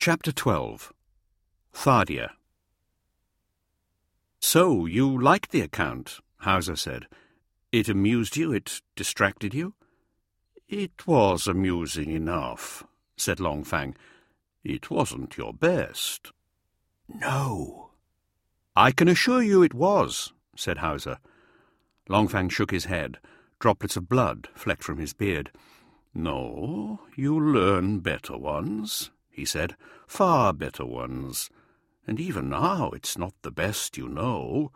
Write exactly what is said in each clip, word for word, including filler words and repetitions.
Chapter twelve. Thardia. "So, you liked the account," Hauser said. "It amused you? It distracted you?" "It was amusing enough," said Long Fang. "It wasn't your best." "No." "I can assure you it was," said Hauser. Long Fang shook his head. Droplets of blood flecked from his beard. "No, you learn better ones," he said. "Far better ones. And even now it's not the best you know."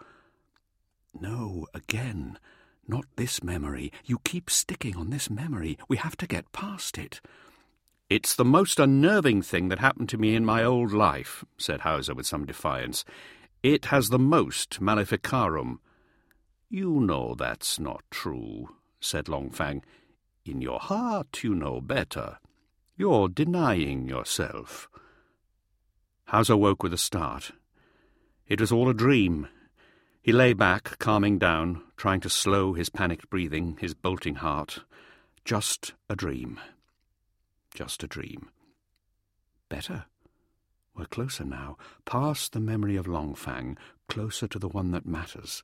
"No, again. Not this memory. You keep sticking on this memory. We have to get past it." "It's the most unnerving thing that happened to me in my old life," said Hauser with some defiance. "It has the most maleficarum." "You know that's not true," said Long Fang. "In your heart you know better. You're denying yourself." Hauser woke with a start. It was all a dream. He lay back, calming down, trying to slow his panicked breathing, his bolting heart. Just a dream. Just a dream. Better. We're closer now, past the memory of Long Fang, closer to the one that matters.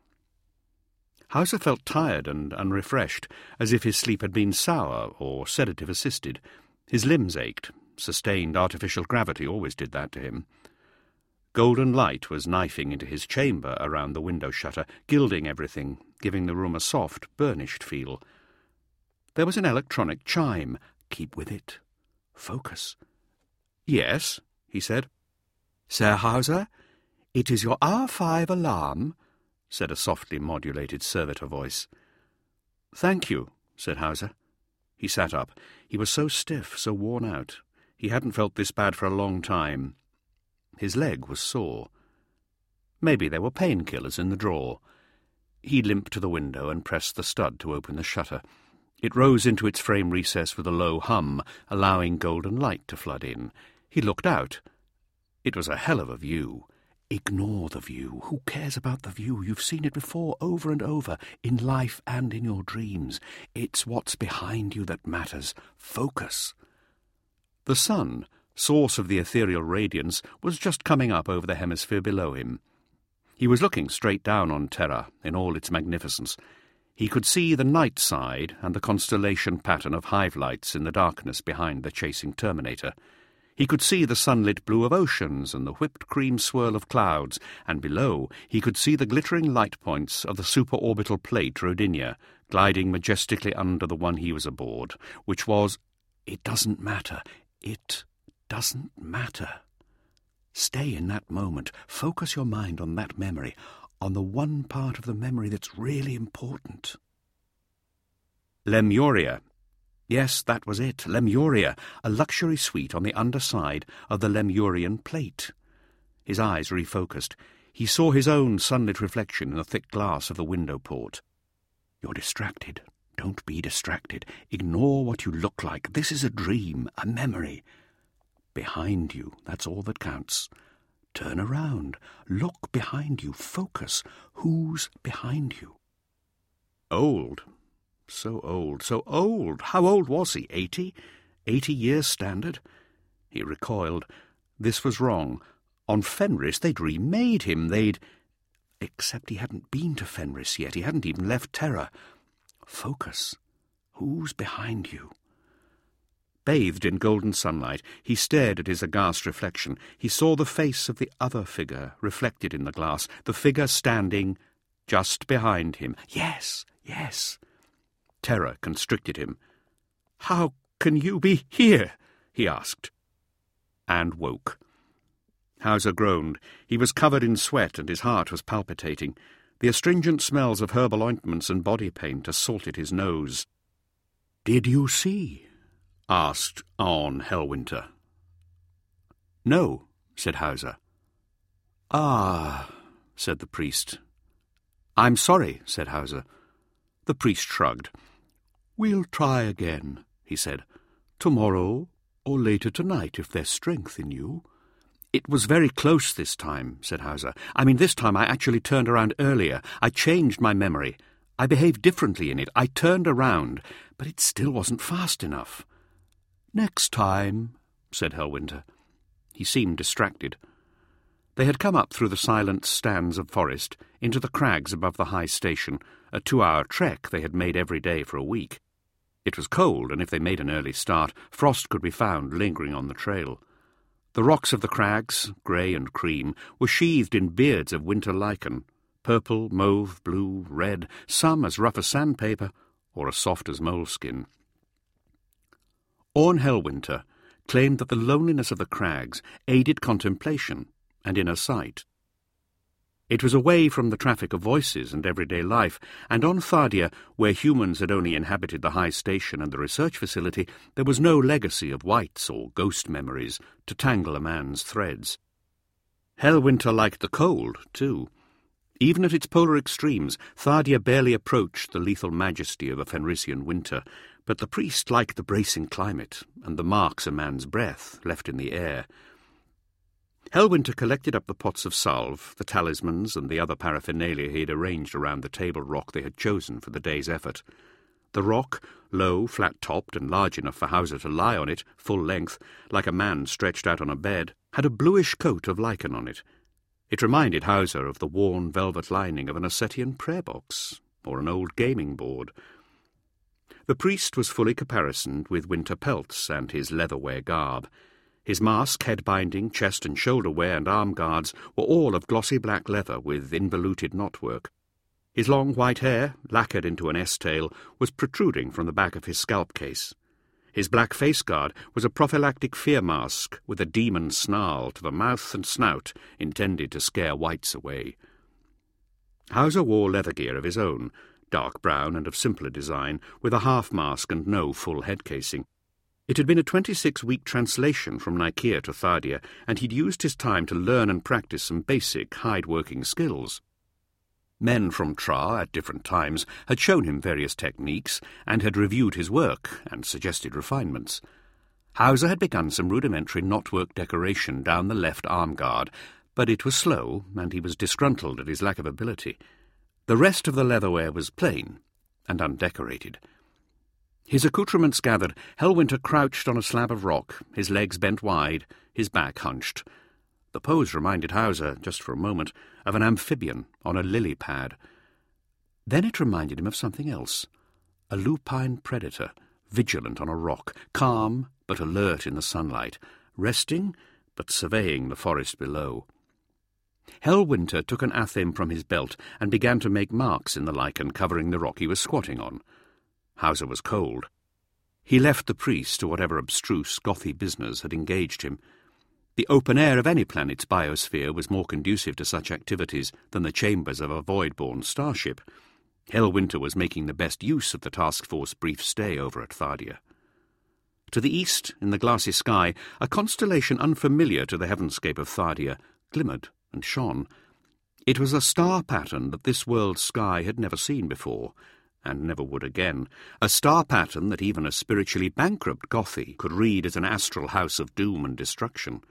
Hauser felt tired and unrefreshed, as if his sleep had been sour or sedative-assisted. His limbs ached. Sustained artificial gravity always did that to him. Golden light was knifing into his chamber around the window shutter, gilding everything, giving the room a soft, burnished feel. There was an electronic chime. Keep with it. Focus. "Yes," he said. "Sir Hauser, it is your R five alarm," said a softly modulated servitor voice. "Thank you," said Hauser. He sat up. He was so stiff, so worn out. He hadn't felt this bad for a long time. His leg was sore. Maybe there were painkillers in the drawer. He limped to the window and pressed the stud to open the shutter. It rose into its frame recess with a low hum, allowing golden light to flood in. He looked out. It was a hell of a view. Ignore the view. Who cares about the view? You've seen it before, over and over, in life and in your dreams. It's what's behind you that matters. Focus. The sun, source of the ethereal radiance, was just coming up over the hemisphere below him. He was looking straight down on Terra in all its magnificence. He could see the night side and the constellation pattern of hive lights in the darkness behind the chasing Terminator. He could see the sunlit blue of oceans and the whipped cream swirl of clouds, and below he could see the glittering light points of the superorbital plate Rodinia, gliding majestically under the one he was aboard, which was... It doesn't matter. It doesn't matter. Stay in that moment. Focus your mind on that memory, on the one part of the memory that's really important. Lemuria. Yes, that was it, Lemuria, a luxury suite on the underside of the Lemurian plate. His eyes refocused. He saw his own sunlit reflection in the thick glass of the window port. "You're distracted. Don't be distracted. Ignore what you look like. This is a dream, a memory. Behind you, that's all that counts. Turn around. Look behind you. Focus. Who's behind you?" Old. So old, so old. How old was he? Eighty? Eighty years standard? He recoiled. This was wrong. On Fenris they'd remade him. They'd... Except he hadn't been to Fenris yet. He hadn't even left Terra. Focus. Who's behind you? Bathed in golden sunlight, he stared at his aghast reflection. He saw the face of the other figure reflected in the glass, the figure standing just behind him. Yes, yes. Terror constricted him. "How can you be here?" he asked. And woke. Hauser groaned. He was covered in sweat and his heart was palpitating. The astringent smells of herbal ointments and body paint assaulted his nose. "Did you see?" asked Arn Hellwinter. "No," said Hauser. "Ah," said the priest. "I'm sorry," said Hauser. The priest shrugged. "We'll try again," he said. "Tomorrow or later tonight, if there's strength in you." "It was very close this time," said Hauser. "I mean, this time I actually turned around earlier. I changed my memory. I behaved differently in it. I turned around, but it still wasn't fast enough." "Next time," said Hellwinter. He seemed distracted. They had come up through the silent stands of forest into the crags above the high station, a two-hour trek they had made every day for a week. It was cold, and if they made an early start, frost could be found lingering on the trail. The rocks of the crags, grey and cream, were sheathed in beards of winter lichen, purple, mauve, blue, red, some as rough as sandpaper or as soft as moleskin. Orne Hellwinter claimed that the loneliness of the crags aided contemplation and inner sight. It was away from the traffic of voices and everyday life, and on Thardia, where humans had only inhabited the high station and the research facility, there was no legacy of wights or ghost memories to tangle a man's threads. Hellwinter liked the cold, too. Even at its polar extremes, Thardia barely approached the lethal majesty of a Fenrisian winter, but the priest liked the bracing climate and the marks a man's breath left in the air. Hellwinter collected up the pots of salve, the talismans, and the other paraphernalia he had arranged around the table rock they had chosen for the day's effort. The rock, low, flat-topped, and large enough for Hauser to lie on it, full length, like a man stretched out on a bed, had a bluish coat of lichen on it. It reminded Hauser of the worn velvet lining of an Ossetian prayer box, or an old gaming board. The priest was fully caparisoned with winter pelts and his leather-wear garb. His mask, head-binding, chest and shoulder wear, and arm guards were all of glossy black leather with involuted knotwork. His long white hair, lacquered into an S-tail, was protruding from the back of his scalp case. His black face guard was a prophylactic fear mask with a demon snarl to the mouth and snout intended to scare wights away. Hauser wore leather gear of his own, dark brown and of simpler design, with a half-mask and no full head casing. It had been a twenty-six-week translation from Nicaea to Thardia, and he'd used his time to learn and practice some basic hide-working skills. Men from Tra, at different times, had shown him various techniques, and had reviewed his work and suggested refinements. Hauser had begun some rudimentary knotwork decoration down the left arm guard, but it was slow, and he was disgruntled at his lack of ability. The rest of the leatherware was plain and undecorated. His accoutrements gathered, Hellwinter crouched on a slab of rock, his legs bent wide, his back hunched. The pose reminded Hauser, just for a moment, of an amphibian on a lily pad. Then it reminded him of something else, a lupine predator, vigilant on a rock, calm but alert in the sunlight, resting but surveying the forest below. Hellwinter took an athame from his belt and began to make marks in the lichen covering the rock he was squatting on. Hauser was cold. He left the priest to whatever abstruse, gothy business had engaged him. The open air of any planet's biosphere was more conducive to such activities than the chambers of a void-born starship. Hellwinter was making the best use of the task force's brief stay over at Thardia. To the east, in the glassy sky, a constellation unfamiliar to the heavenscape of Thardia glimmered and shone. It was a star pattern that this world's sky had never seen before, and never would again, a star pattern that even a spiritually bankrupt Gothi could read as an astral house of doom and destruction.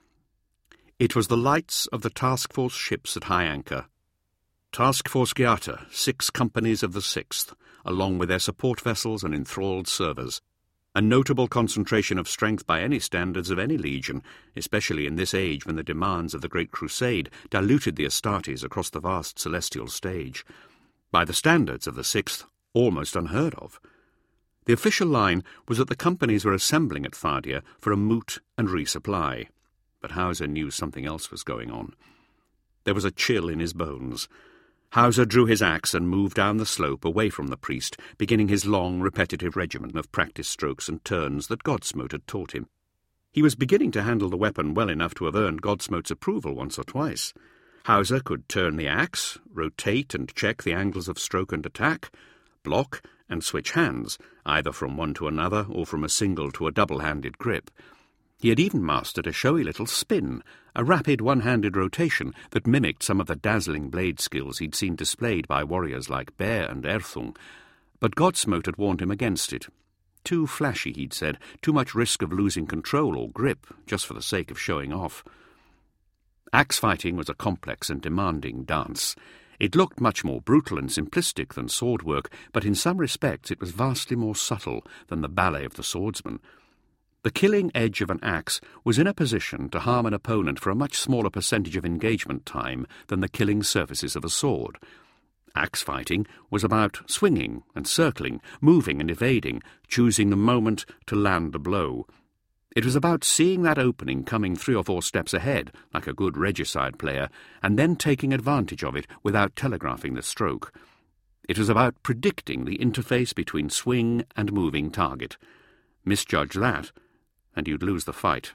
It was the lights of the Task Force ships at high anchor. Task Force Gyata, six companies of the Sixth, along with their support vessels and enthralled servers. A notable concentration of strength by any standards of any legion, especially in this age when the demands of the Great Crusade diluted the Astartes across the vast celestial stage. By the standards of the Sixth, almost unheard of. The official line was that the companies were assembling at Thardia for a moot and resupply, but Hauser knew something else was going on. There was a chill in his bones. Hauser drew his axe and moved down the slope away from the priest, beginning his long, repetitive regimen of practice strokes and turns that Godsmote had taught him. He was beginning to handle the weapon well enough to have earned Godsmote's approval once or twice. Hauser could turn the axe, rotate and check the angles of stroke and attack, block and switch hands, either from one to another or from a single to a double-handed grip. He had even mastered a showy little spin, a rapid one-handed rotation that mimicked some of the dazzling blade skills he'd seen displayed by warriors like Bear and Erthung, but Godsmote had warned him against it. Too flashy, he'd said, too much risk of losing control or grip, just for the sake of showing off. Axe-fighting was a complex and demanding dance. It looked much more brutal and simplistic than sword work, but in some respects it was vastly more subtle than the ballet of the swordsman. The killing edge of an axe was in a position to harm an opponent for a much smaller percentage of engagement time than the killing surfaces of a sword. Axe fighting was about swinging and circling, moving and evading, choosing the moment to land the blow. It was about seeing that opening coming three or four steps ahead, like a good regicide player, and then taking advantage of it without telegraphing the stroke. It was about predicting the interface between swing and moving target. Misjudge that, and you'd lose the fight.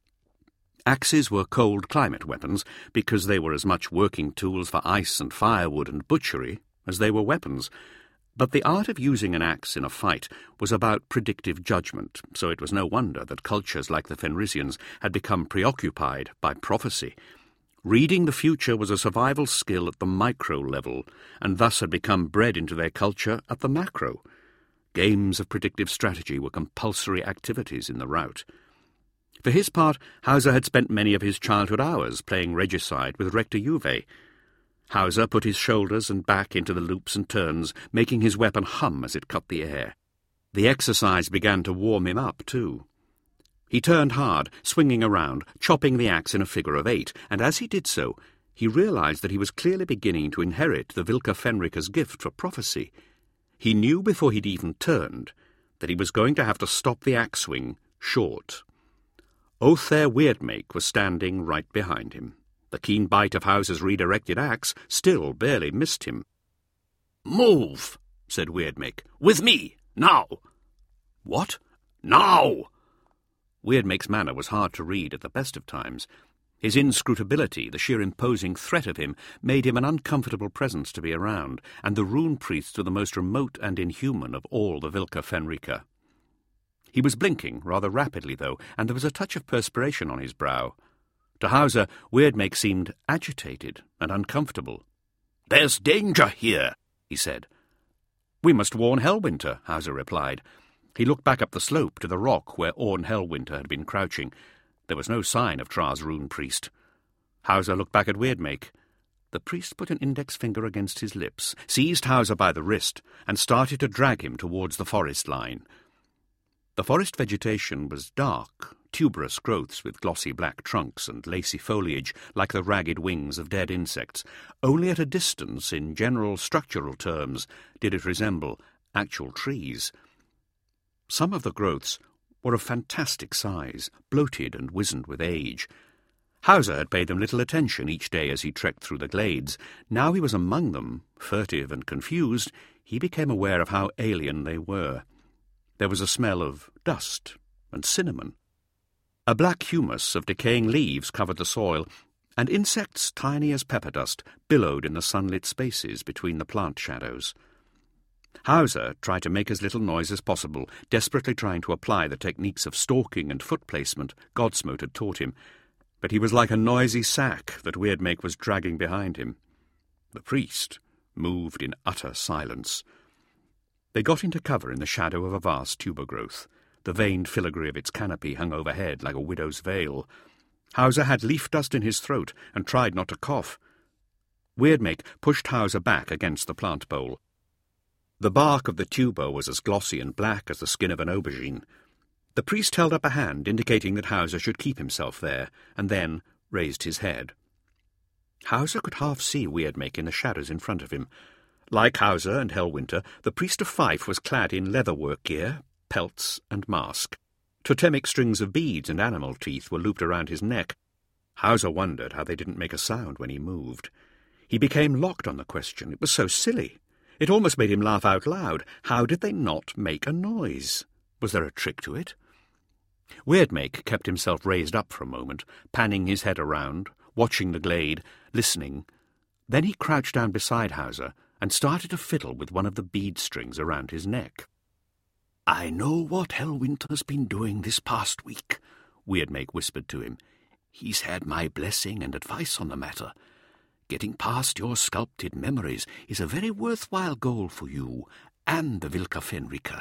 Axes were cold climate weapons because they were as much working tools for ice and firewood and butchery as they were weapons. But the art of using an axe in a fight was about predictive judgment, so it was no wonder that cultures like the Fenrisians had become preoccupied by prophecy. Reading the future was a survival skill at the micro level, and thus had become bred into their culture at the macro. Games of predictive strategy were compulsory activities in the rout. For his part, Hauser had spent many of his childhood hours playing regicide with Rector Juve. Hauser put his shoulders and back into the loops and turns, making his weapon hum as it cut the air. The exercise began to warm him up, too. He turned hard, swinging around, chopping the axe in a figure of eight, and as he did so, he realized that he was clearly beginning to inherit the Vilka Fenrika's gift for prophecy. He knew before he'd even turned that he was going to have to stop the axe swing short. Othere Weirdmake was standing right behind him. The keen bite of Hauser's redirected axe still barely missed him. "Move," said Weirdmake. "With me, now." "What? Now!" Weirdmake's manner was hard to read at the best of times. His inscrutability, the sheer imposing threat of him, made him an uncomfortable presence to be around, and the rune priests were the most remote and inhuman of all the Vilka Fenrika. He was blinking rather rapidly, though, and there was a touch of perspiration on his brow. To Hauser, Weirdmake seemed agitated and uncomfortable. "There's danger here," he said. "We must warn Hellwinter," Hauser replied. He looked back up the slope to the rock where Orn Hellwinter had been crouching. There was no sign of Tra's rune priest. Hauser looked back at Weirdmake. The priest put an index finger against his lips, seized Hauser by the wrist, and started to drag him towards the forest line. The forest vegetation was dark, tuberous growths with glossy black trunks and lacy foliage like the ragged wings of dead insects. Only at a distance, in general structural terms, did it resemble actual trees. Some of the growths were of fantastic size, bloated and wizened with age. Hauser had paid them little attention each day as he trekked through the glades. Now he was among them, furtive and confused, he became aware of how alien they were. There was a smell of dust and cinnamon. A black humus of decaying leaves covered the soil, and insects tiny as pepper dust billowed in the sunlit spaces between the plant shadows. Hauser tried to make as little noise as possible, desperately trying to apply the techniques of stalking and foot placement Godsmote had taught him, but he was like a noisy sack that Weirdmake was dragging behind him. The priest moved in utter silence. They got into cover in the shadow of a vast tuber growth. The veined filigree of its canopy hung overhead like a widow's veil. Hauser had leaf dust in his throat and tried not to cough. Weirdmake pushed Hauser back against the plant bowl. The bark of the tuber was as glossy and black as the skin of an aubergine. The priest held up a hand, indicating that Hauser should keep himself there, and then raised his head. Hauser could half see Weirdmake in the shadows in front of him. Like Hauser and Hellwinter, the priest of Fife was clad in leatherwork gear, pelts and mask. Totemic strings of beads and animal teeth were looped around his neck. Hauser wondered how they didn't make a sound when he moved. He became locked on the question. It was so silly. It almost made him laugh out loud. How did they not make a noise? Was there a trick to it? Weirdmake kept himself raised up for a moment, panning his head around, watching the glade, listening. Then he crouched down beside Hauser and started to fiddle with one of the bead strings around his neck. "I know what Hellwinter's been doing this past week," Weirdmake whispered to him. "He's had my blessing and advice on the matter. Getting past your sculpted memories is a very worthwhile goal for you and the Vilka Fenrika."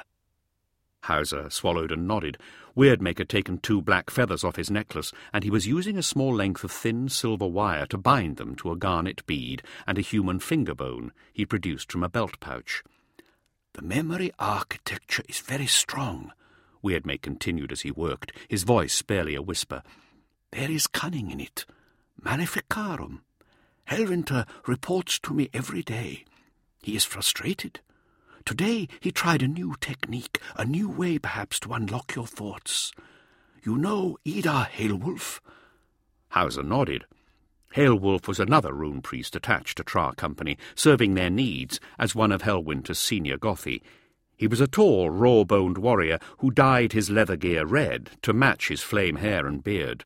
Hauser swallowed and nodded. Weirdmake had taken two black feathers off his necklace, and he was using a small length of thin silver wire to bind them to a garnet bead and a human finger bone he produced from a belt pouch. "The memory architecture is very strong," Weirdmake continued as he worked, his voice barely a whisper. "There is cunning in it. Maleficarum. Helwinter reports to me every day. He is frustrated. Today he tried a new technique, a new way perhaps to unlock your thoughts. You know Ida Hailwolf?" Hauser nodded. Hailwolf was another rune priest attached to Tra Company, serving their needs as one of Helwinter's senior Gothi. He was a tall, raw-boned warrior who dyed his leather gear red to match his flame hair and beard.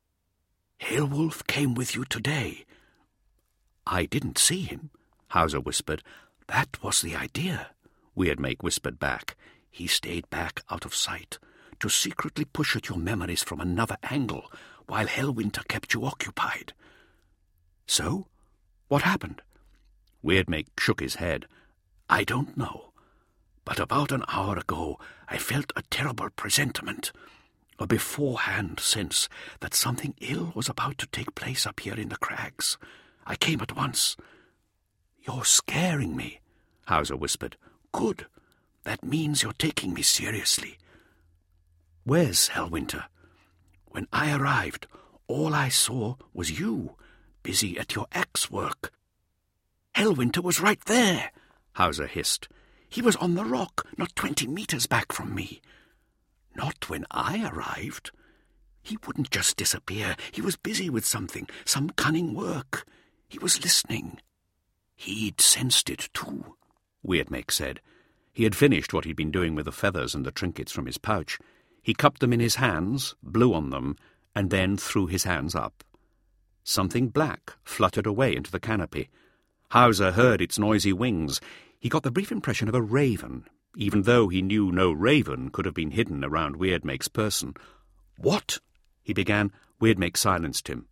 "Hailwolf came with you today." "I didn't see him," Hauser whispered. "That was the idea," Weirdmake whispered back. "He stayed back out of sight, to secretly push at your memories from another angle, while Helwinter kept you occupied." "So? What happened?" Weirdmake shook his head. "I don't know. But about an hour ago I felt a terrible presentiment, a beforehand sense that something ill was about to take place up here in the crags. I came at once." "You're scaring me," Hauser whispered. "Good. That means you're taking me seriously." "Where's Helwinter?" "When I arrived, all I saw was you, busy at your axe work." "Helwinter was right there," Hauser hissed. "He was on the rock, not twenty meters back from me." "Not when I arrived. He wouldn't just disappear. He was busy with something, some cunning work. He was listening." "He'd sensed it too," Weirdmake said. He had finished what he'd been doing with the feathers and the trinkets from his pouch. He cupped them in his hands, blew on them, and then threw his hands up. Something black fluttered away into the canopy. Hauser heard its noisy wings. He got the brief impression of a raven, even though he knew no raven could have been hidden around Weirdmake's person. "What?" he began. Weirdmake silenced him.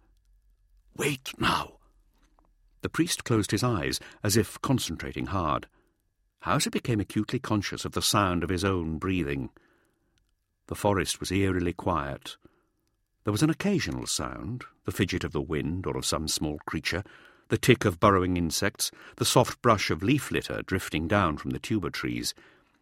"Wait now." The priest closed his eyes, as if concentrating hard. Hauser became acutely conscious of the sound of his own breathing. The forest was eerily quiet. There was an occasional sound, the fidget of the wind or of some small creature, the tick of burrowing insects, the soft brush of leaf litter drifting down from the tuber trees.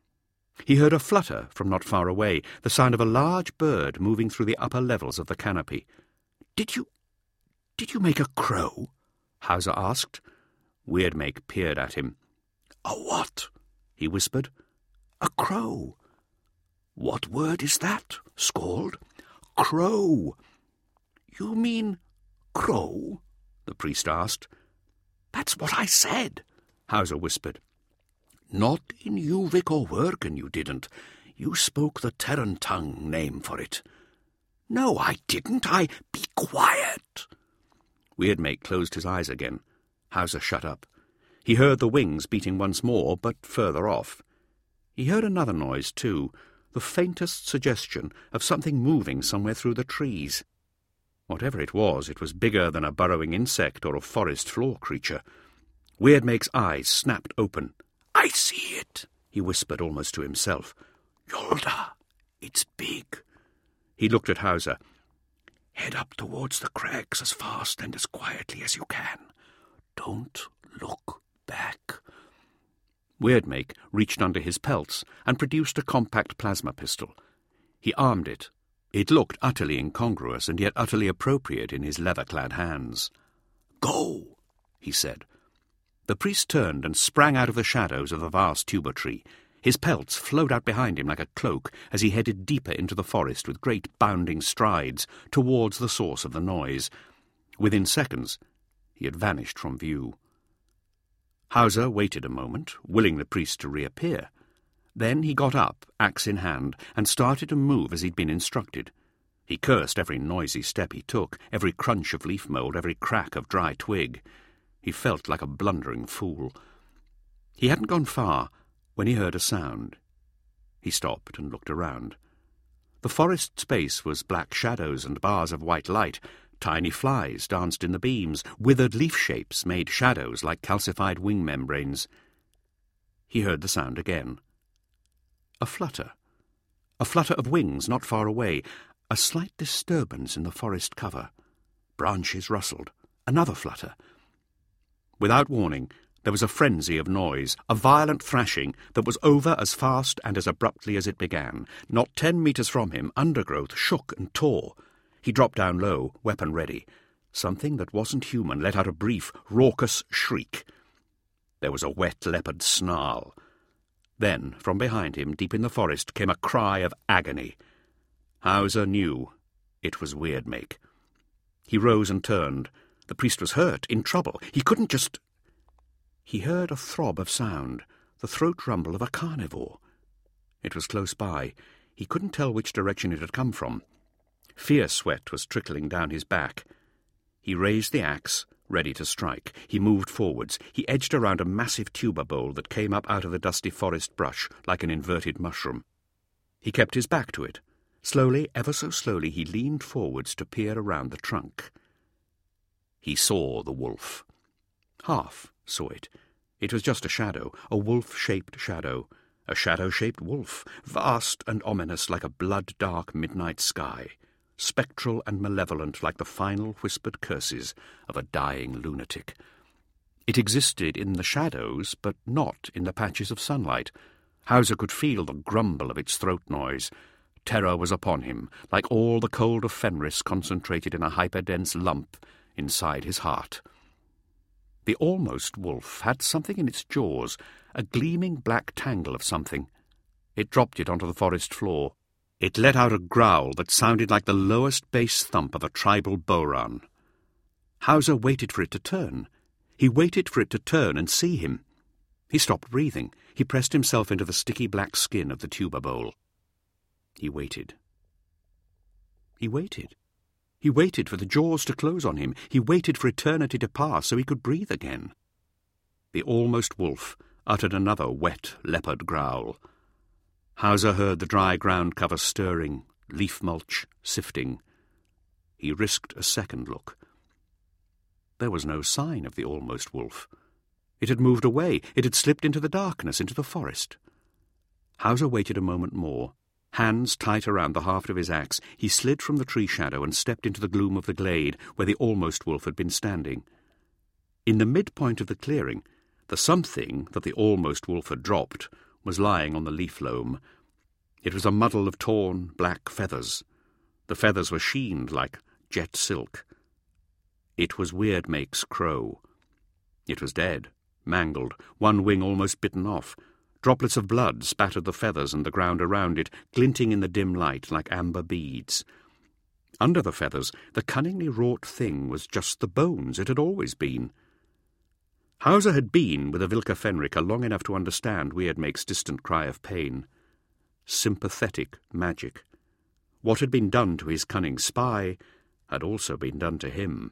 He heard a flutter from not far away, the sound of a large bird moving through the upper levels of the canopy. Did you... did you make a crow?" Hauser asked. Weirdmake peered at him. "A what?" he whispered. "A crow." "What word is that, Scald?" "Crow." "You mean crow?" the priest asked. "That's what I said," Hauser whispered. "Not in Uvik or Wergen, you didn't. You spoke the Terran tongue name for it." "No, I didn't. I... Be quiet." Weirdmake closed his eyes again. Hauser shut up. He heard the wings beating once more, but further off. He heard another noise, too, the faintest suggestion of something moving somewhere through the trees. Whatever it was, it was bigger than a burrowing insect or a forest floor creature. Weirdmake's eyes snapped open. "I see it," he whispered almost to himself. "Yolda, it's big." He looked at Hauser. "Head up towards the crags as fast and as quietly as you can. Don't look back." Weirdmake reached under his pelts and produced a compact plasma pistol. He armed it. It looked utterly incongruous and yet utterly appropriate in his leather-clad hands. "Go," he said. The priest turned and sprang out of the shadows of the vast tuber tree. His pelts flowed out behind him like a cloak as he headed deeper into the forest with great bounding strides towards the source of the noise. Within seconds, he had vanished from view. Hauser waited a moment, willing the priest to reappear. Then he got up, axe in hand, and started to move as he'd been instructed. He cursed every noisy step he took, every crunch of leaf mould, every crack of dry twig. He felt like a blundering fool. He hadn't gone far when he heard a sound. He stopped and looked around. The forest space was black shadows and bars of white light. Tiny flies danced in the beams. Withered leaf shapes made shadows like calcified wing membranes. He heard the sound again. A flutter. A flutter of wings not far away. A slight disturbance in the forest cover. Branches rustled. Another flutter. Without warning, There was a frenzy of noise, a violent thrashing that was over as fast and as abruptly as it began. Not ten metres from him, undergrowth shook and tore. He dropped down low, weapon ready. Something that wasn't human let out a brief, raucous shriek. There was a wet leopard snarl. Then, from behind him, deep in the forest, came a cry of agony. Hauser knew it was Weirdmake. He rose and turned. The priest was hurt, in trouble. He couldn't just... He heard a throb of sound, the throat rumble of a carnivore. It was close by. He couldn't tell which direction it had come from. Fierce sweat was trickling down his back. He raised the axe, ready to strike. He moved forwards. He edged around a massive tuber bowl that came up out of the dusty forest brush like an inverted mushroom. He kept his back to it. Slowly, ever so slowly, he leaned forwards to peer around the trunk. He saw the wolf. Half saw it. It was just a shadow, a wolf-shaped shadow, a shadow-shaped wolf, vast and ominous like a blood-dark midnight sky, spectral and malevolent like the final whispered curses of a dying lunatic. It existed in the shadows, but not in the patches of sunlight. Hauser could feel the grumble of its throat noise. Terror was upon him, like all the cold of Fenris concentrated in a hyperdense lump inside his heart. The almost wolf had something in its jaws, a gleaming black tangle of something. It dropped it onto the forest floor. It let out a growl that sounded like the lowest bass thump of a tribal bodhrán. Hauser waited for it to turn. He waited for it to turn and see him. He stopped breathing. He pressed himself into the sticky black skin of the tuber bowl. He waited. He waited. He waited for the jaws to close on him. He waited for eternity to pass so he could breathe again. The almost wolf uttered another wet leopard growl. Hauser heard the dry ground cover stirring, leaf mulch sifting. He risked a second look. There was no sign of the almost wolf. It had moved away. It had slipped into the darkness, into the forest. Hauser waited a moment more. Hands tight around the haft of his axe, he slid from the tree shadow and stepped into the gloom of the glade where the almost wolf had been standing. In the midpoint of the clearing, the something that the almost wolf had dropped was lying on the leaf loam. It was a muddle of torn, black feathers. The feathers were sheened like jet silk. It was Weirdmake's crow. It was dead, mangled, one wing almost bitten off. Droplets of blood spattered the feathers and the ground around it, glinting in the dim light like amber beads. Under the feathers, the cunningly wrought thing was just the bones it had always been. Hauser had been with Avilka Fenrika long enough to understand Weirdmake's distant cry of pain. Sympathetic magic. What had been done to his cunning spy had also been done to him.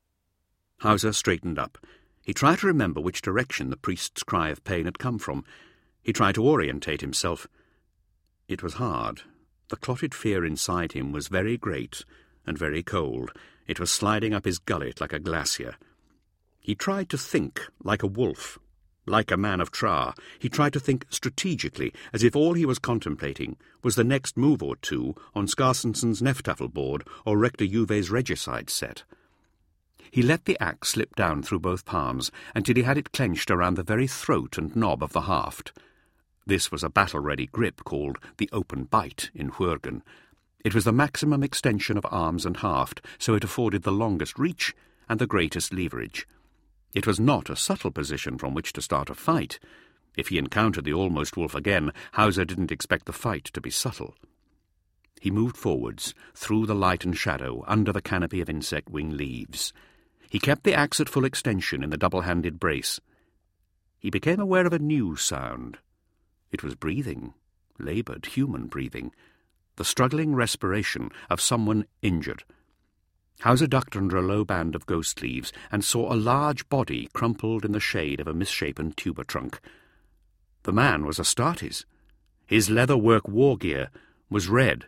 Hauser straightened up. He tried to remember which direction the priest's cry of pain had come from. He tried to orientate himself. It was hard. The clotted fear inside him was very great and very cold. It was sliding up his gullet like a glacier. He tried to think like a wolf, like a man of Tra. He tried to think strategically, as if all he was contemplating was the next move or two on Skarssonsson's Neftaffel board or Rector Juve's regicide set. He let the axe slip down through both palms until he had it clenched around the very throat and knob of the haft. This was a battle-ready grip called the open bite in Hvurgen. It was the maximum extension of arms and haft, so it afforded the longest reach and the greatest leverage. It was not a subtle position from which to start a fight. If he encountered the almost wolf again, Hauser didn't expect the fight to be subtle. He moved forwards, through the light and shadow, under the canopy of insect-wing leaves. He kept the axe at full extension in the double-handed brace. He became aware of a new sound. It was breathing, laboured human breathing, the struggling respiration of someone injured. Hauser ducked under a low band of ghost leaves and saw a large body crumpled in the shade of a misshapen tuber trunk. The man was Astartes. His leather-work war gear was red.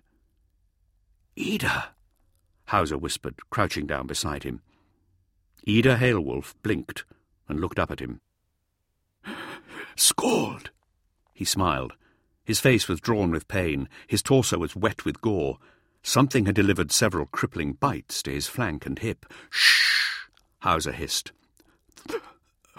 "Ida," Hauser whispered, crouching down beside him. Ida Halewolf blinked and looked up at him. "Skål!" He smiled. His face was drawn with pain. His torso was wet with gore. Something had delivered several crippling bites to his flank and hip. "Shh!" Hauser hissed.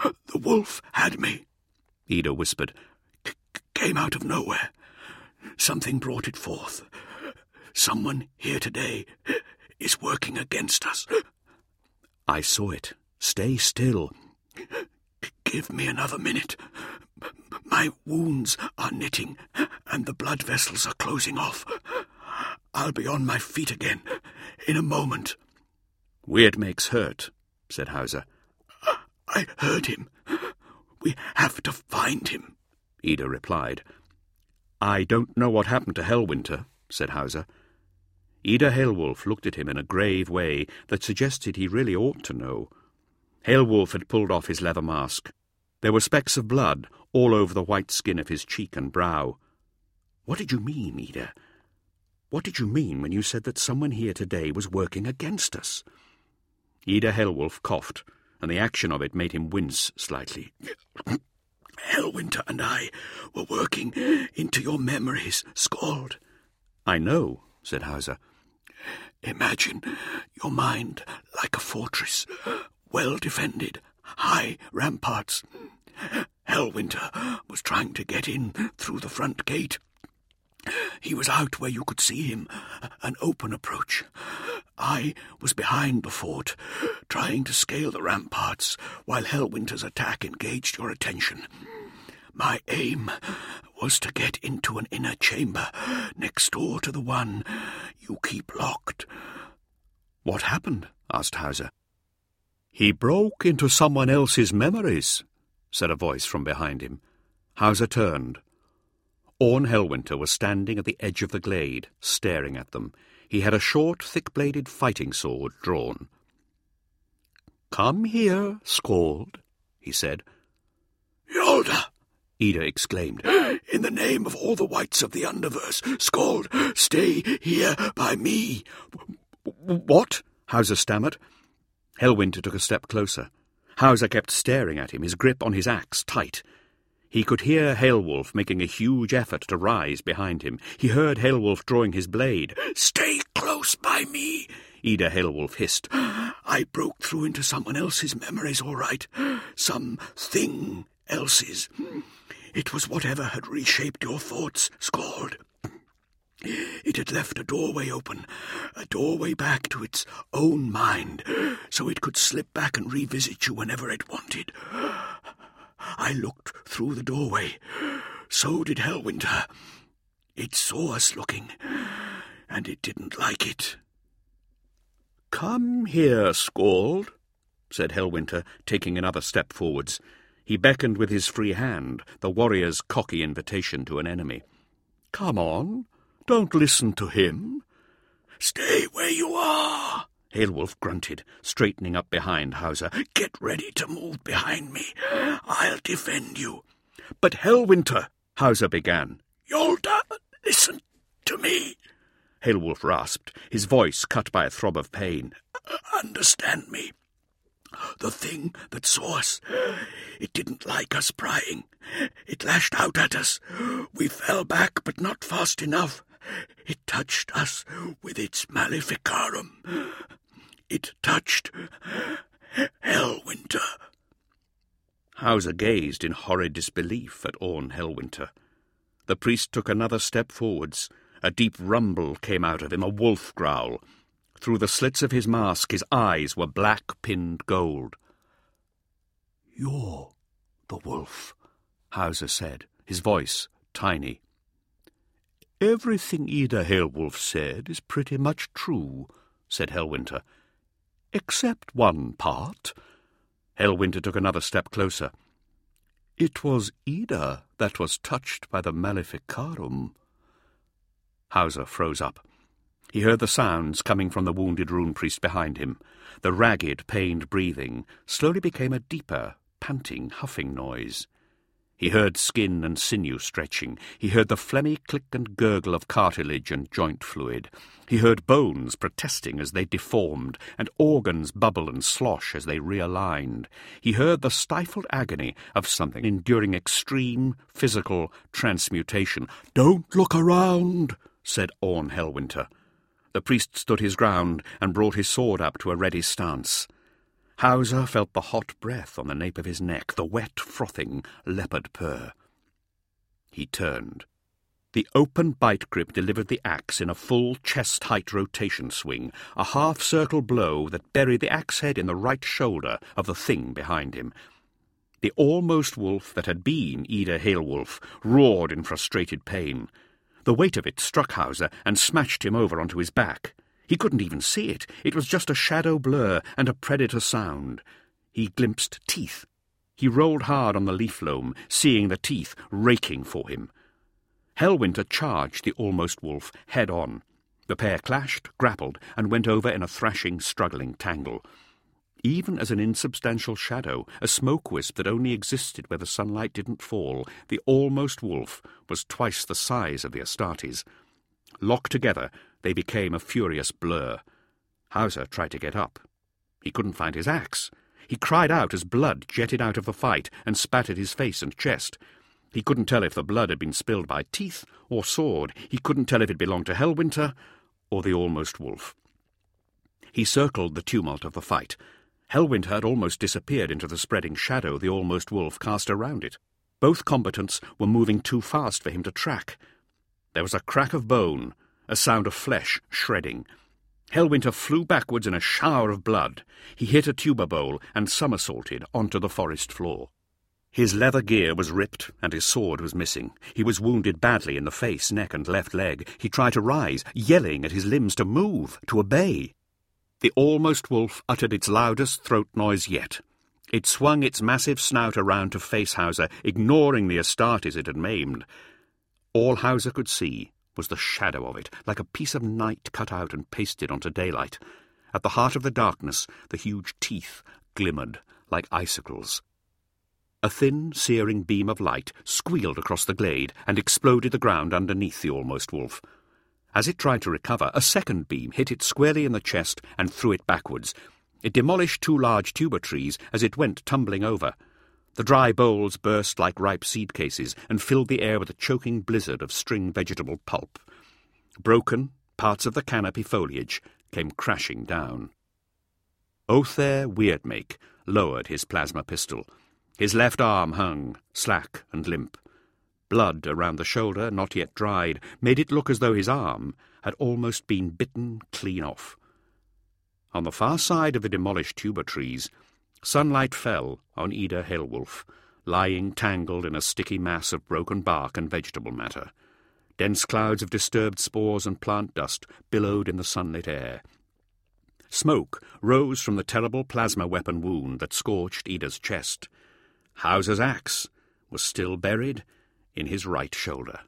The wolf had me, Ida whispered. C- came out of nowhere. Something brought it forth. Someone here today is working against us. I saw it. Stay still. Give me another minute. My wounds are knitting, and the blood vessels are closing off. I'll be on my feet again in a moment. Weird makes hurt, said Hauser. I heard him. We have to find him, Ida replied. I don't know what happened to Hellwinter, said Hauser. Ida Hailwolf looked at him in a grave way that suggested he really ought to know. Hailwolf had pulled off his leather mask. There were specks of blood all over the white skin of his cheek and brow. What did you mean, Ida? What did you mean when you said that someone here today was working against us? Ida Hailwolf coughed, and the action of it made him wince slightly. Hellwinter and I were working into your memories, Skald. I know, said Hauser. Imagine your mind like a fortress, well defended, high ramparts. Hellwinter was trying to get in through the front gate. He was out where you could see him, an open approach. I was behind the fort, trying to scale the ramparts while Hellwinter's attack engaged your attention. My aim was to get into an inner chamber next door to the one you keep locked. What happened? Asked Hauser. He broke into someone else's memories, said a voice from behind him. Hauser turned. Orn Hellwinter was standing at the edge of the glade, staring at them. He had a short, thick-bladed fighting sword drawn. "Come here, Skald," he said. "Yolda!" Ida exclaimed. "In the name of all the whites of the Underverse, Skald, stay here by me." "What?" Hauser stammered. Hellwinter took a step closer. Hauser kept staring at him, his grip on his axe tight. He could hear Hailwolf making a huge effort to rise behind him. He heard Hailwolf drawing his blade. "Stay close by me," Ida Hailwolf hissed. "I broke through into someone else's memories, all right. Some thing else's. It was whatever had reshaped your thoughts, Skald. It had left a doorway open, a doorway back to its own mind, so it could slip back and revisit you whenever it wanted. I looked through the doorway. So did Hellwinter. It saw us looking, and it didn't like it." "Come here, Skald," said Hellwinter, taking another step forwards. He beckoned with his free hand, the warrior's cocky invitation to an enemy. "Come on, don't listen to him." "Stay where you are," Hailwolf grunted, straightening up behind Hauser. "Get ready to move behind me. I'll defend you." "But Hellwinter," Hauser began. "Yolda, listen to me," Hailwolf rasped, his voice cut by a throb of pain. "Understand me. The thing that saw us, it didn't like us prying. It lashed out at us. We fell back, but not fast enough. It touched us with its Maleficarum. It touched Hellwinter." Hauser gazed in horrid disbelief at Orn Hellwinter. The priest took another step forwards. A deep rumble came out of him, a wolf growl. Through the slits of his mask, his eyes were black-pinned gold. "You're the wolf," Hauser said, his voice tiny. "Everything Ida Hailwolf said is pretty much true," said Hellwinter. "Except one part." Hellwinter took another step closer. "It was Ida that was touched by the Maleficarum." Hauser froze up. He heard the sounds coming from the wounded rune priest behind him. The ragged, pained breathing slowly became a deeper, panting, huffing noise. He heard skin and sinew stretching. He heard the phlegmy click and gurgle of cartilage and joint fluid. He heard bones protesting as they deformed, and organs bubble and slosh as they realigned. He heard the stifled agony of something enduring extreme physical transmutation. "Don't look around," said Orn Hellwinter. The priest stood his ground and brought his sword up to a ready stance. Hauser felt the hot breath on the nape of his neck, the wet, frothing leopard purr. He turned. The open bite grip delivered the axe in a full chest-height rotation swing, a half-circle blow that buried the axe head in the right shoulder of the thing behind him. The almost wolf that had been Ida Hailwolf roared in frustrated pain. The weight of it struck Hauser and smashed him over onto his back. He couldn't even see it. It was just a shadow blur and a predator sound. He glimpsed teeth. He rolled hard on the leaf loam, seeing the teeth raking for him. Hellwinter charged the almost wolf head-on. The pair clashed, grappled, and went over in a thrashing, struggling tangle. Even as an insubstantial shadow, a smoke wisp that only existed where the sunlight didn't fall, the almost wolf was twice the size of the Astartes. Locked together, they became a furious blur. Hauser tried to get up. He couldn't find his axe. He cried out as blood jetted out of the fight and spattered his face and chest. He couldn't tell if the blood had been spilled by teeth or sword. He couldn't tell if it belonged to Hellwinter or the almost wolf. He circled the tumult of the fight. Hellwinter had almost disappeared into the spreading shadow the almost wolf cast around it. Both combatants were moving too fast for him to track. There was a crack of bone, a sound of flesh shredding. Hellwinter flew backwards in a shower of blood. He hit a tuber bowl and somersaulted onto the forest floor. His leather gear was ripped and his sword was missing. He was wounded badly in the face, neck, and left leg. He tried to rise, yelling at his limbs to move, to obey. The almost wolf uttered its loudest throat noise yet. It swung its massive snout around to face Hauser, ignoring the Astartes it had maimed. All Hauser could see was the shadow of it, like a piece of night cut out and pasted onto daylight. At the heart of the darkness, the huge teeth glimmered like icicles. A thin, searing beam of light squealed across the glade and exploded the ground underneath the almost wolf. As it tried to recover, a second beam hit it squarely in the chest and threw it backwards. It demolished two large tuber trees as it went tumbling over. The dry boles burst like ripe seed cases and filled the air with a choking blizzard of string vegetable pulp. Broken, parts of the canopy foliage came crashing down. Othair Weirdmake lowered his plasma pistol. His left arm hung, slack and limp. Blood around the shoulder, not yet dried, made it look as though his arm had almost been bitten clean off. On the far side of the demolished tuber trees, sunlight fell on Ida Hailwolf, lying tangled in a sticky mass of broken bark and vegetable matter. Dense clouds of disturbed spores and plant dust billowed in the sunlit air. Smoke rose from the terrible plasma weapon wound that scorched Ida's chest. Hauser's axe was still buried in his right shoulder.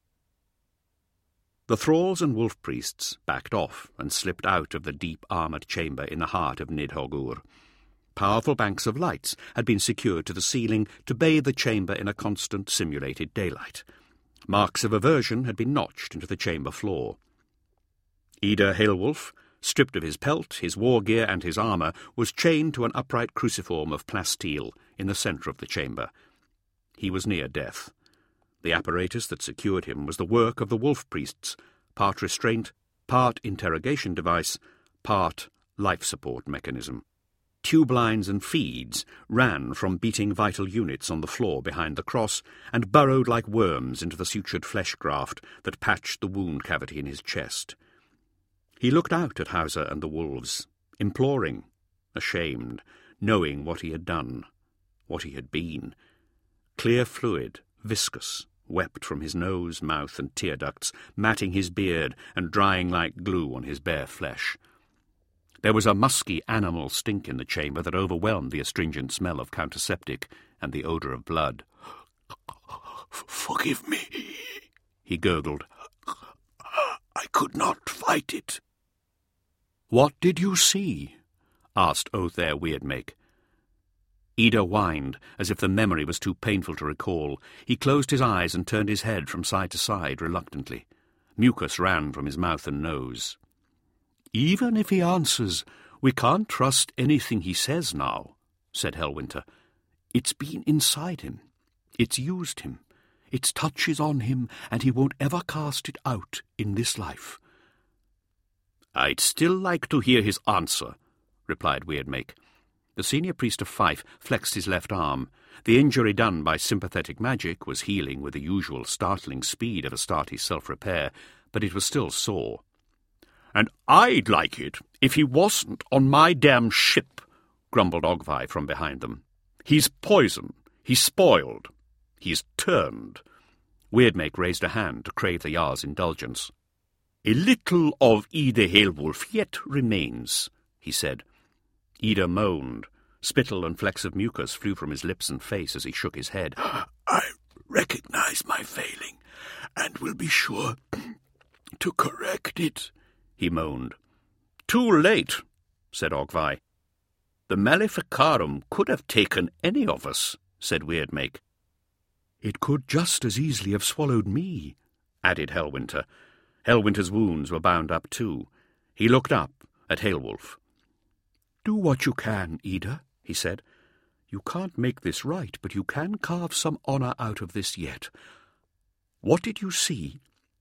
The thralls and wolf priests backed off and slipped out of the deep armoured chamber in the heart of Nidhoggur. Powerful banks of lights had been secured to the ceiling to bathe the chamber in a constant simulated daylight. Marks of aversion had been notched into the chamber floor. Ida Hailwolf, stripped of his pelt, his war gear, and his armour, was chained to an upright cruciform of plasteel in the centre of the chamber. He was near death. The apparatus that secured him was the work of the wolf priests, part restraint, part interrogation device, part life support mechanism. Tube lines and feeds ran from beating vital units on the floor behind the cross and burrowed like worms into the sutured flesh graft that patched the wound cavity in his chest. He looked out at Hauser and the wolves, imploring, ashamed, knowing what he had done, what he had been. Clear fluid, viscous, wept from his nose, mouth, and tear ducts, matting his beard and drying like glue on his bare flesh. There was a musky animal stink in the chamber that overwhelmed the astringent smell of counterseptic and the odour of blood. "Forgive me," he gurgled. "I could not fight it." "What did you see?" asked Othair Weirdmake. Ida whined, as if the memory was too painful to recall. He closed his eyes and turned his head from side to side reluctantly. Mucus ran from his mouth and nose. "Even if he answers, we can't trust anything he says now," said Hellwinter. "It's been inside him. It's used him. Its touch is on him, and he won't ever cast it out in this life." "I'd still like to hear his answer," replied Weirdmake. The senior priest of Fife flexed his left arm. The injury done by sympathetic magic was healing with the usual startling speed of Astarte's self-repair, but it was still sore. "And I'd like it if he wasn't on my damn ship," grumbled Ogvai from behind them. "He's poison. He's spoiled. He's turned." Weirdmake raised a hand to crave the Jarl's indulgence. "A little of Ida Hailwolf yet remains," he said. Ida moaned. Spittle and flecks of mucus flew from his lips and face as he shook his head. "I recognize my failing, and will be sure to correct it," he moaned. "Too late," said Ogvai. "The Maleficarum could have taken any of us," said Weirdmake. "It could just as easily have swallowed me," added Hellwinter. Hellwinter's wounds were bound up too. He looked up at Hailwolf. "Do what you can, Ida," he said. "You can't make this right, but you can carve some honour out of this yet. What did you see?"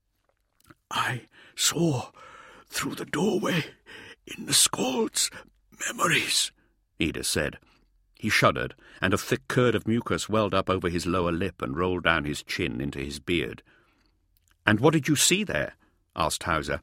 "I saw through the doorway in the Skald's memories," Ida said. He shuddered, and a thick curd of mucus welled up over his lower lip and rolled down his chin into his beard. "And what did you see there?" asked Hauser.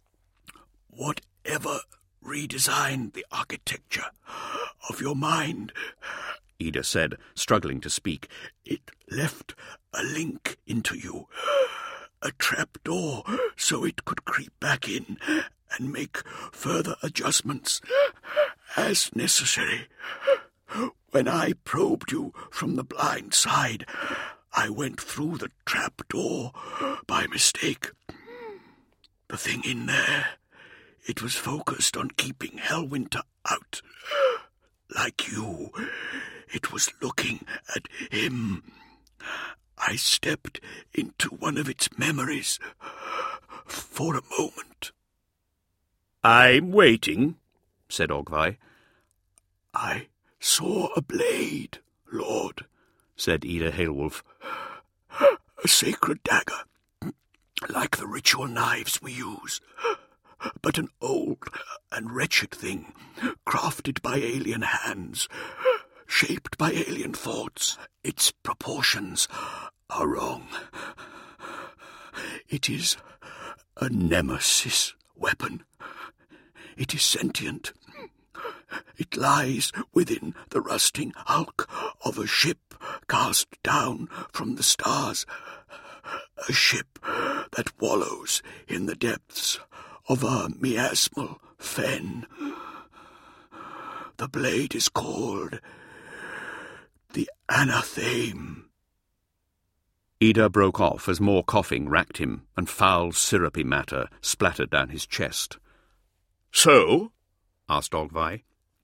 "Whatever redesigned the architecture of your mind," Ida said, struggling to speak, "it left a link into you, a trapdoor so it could creep back in and make further adjustments as necessary. When I probed you from the blind side, I went through the trapdoor by mistake. The thing in there, it was focused on keeping Hellwinter out. Like you, it was looking at him. I stepped into one of its memories for a moment." "I'm waiting," said Ogvai. "I saw a blade, Lord," said Ida Hailwolf. "A sacred dagger, like the ritual knives we use, but an old and wretched thing, crafted by alien hands, shaped by alien thoughts. Its proportions are wrong. It is a nemesis weapon. It is sentient. It lies within the rusting hulk of a ship cast down from the stars, a ship that wallows in the depths of a miasmal fen. The blade is called the Anathame." Ida broke off as more coughing racked him, and foul syrupy matter splattered down his chest. "So?" asked Ogvai.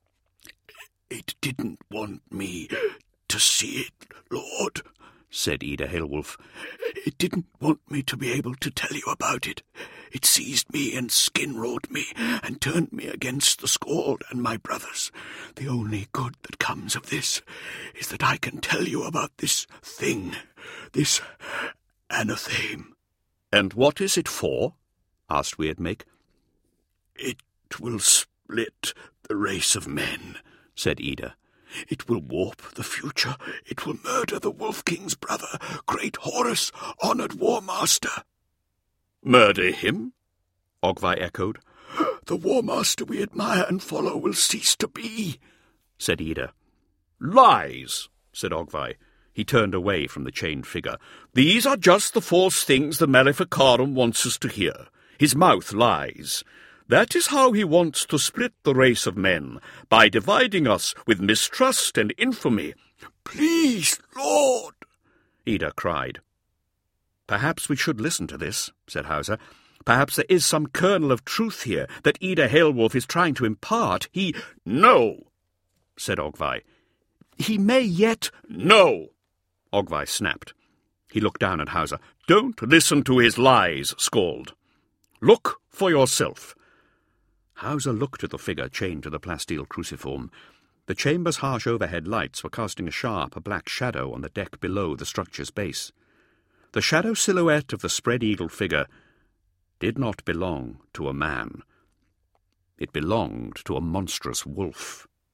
"It didn't want me to see it, Lord," said Ida Hailwolf. "It didn't want me to be able to tell you about it. It seized me and skin-rawed me and turned me against the Skald and my brothers. The only good that comes of this is that I can tell you about this thing, this Anathame." "And what is it for?" asked Weirdmake. "It will split the race of men," said Ida. "It will warp the future. It will murder the Wolf King's brother, great Horus, honoured War Master." "Murder him?" Ogvai echoed. "The War Master we admire and follow will cease to be," said Ida. "Lies," said Ogvai. He turned away from the chained figure. "These are just the false things the Maleficarum wants us to hear. His mouth lies. That is how he wants to split the race of men, by dividing us with mistrust and infamy." "Please, Lord," Ida cried. "Perhaps we should listen to this," said Hauser. "Perhaps there is some kernel of truth here that Ida Hailwolf is trying to impart. He—" "No," said Ogvai. "He may yet—" "No," Ogvai snapped. He looked down at Hauser. "Don't listen to his lies, Skald. Look for yourself." Hauser looked at the figure chained to the plasteel cruciform. The chamber's harsh overhead lights were casting a sharp, black shadow on the deck below the structure's base. The shadow silhouette of the spread-eagled figure did not belong to a man. It belonged to a monstrous wolf.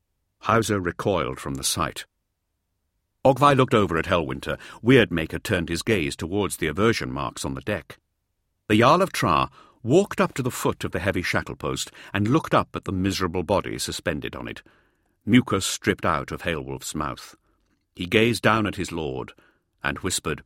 Hauser recoiled from the sight. Ogvai looked over at Helwinter. Weirdmaker turned his gaze towards the aversion marks on the deck. The Jarl of Tra walked up to the foot of the heavy shackle-post and looked up at the miserable body suspended on it. Mucus dripped out of Hailwolf's mouth. He gazed down at his lord and whispered,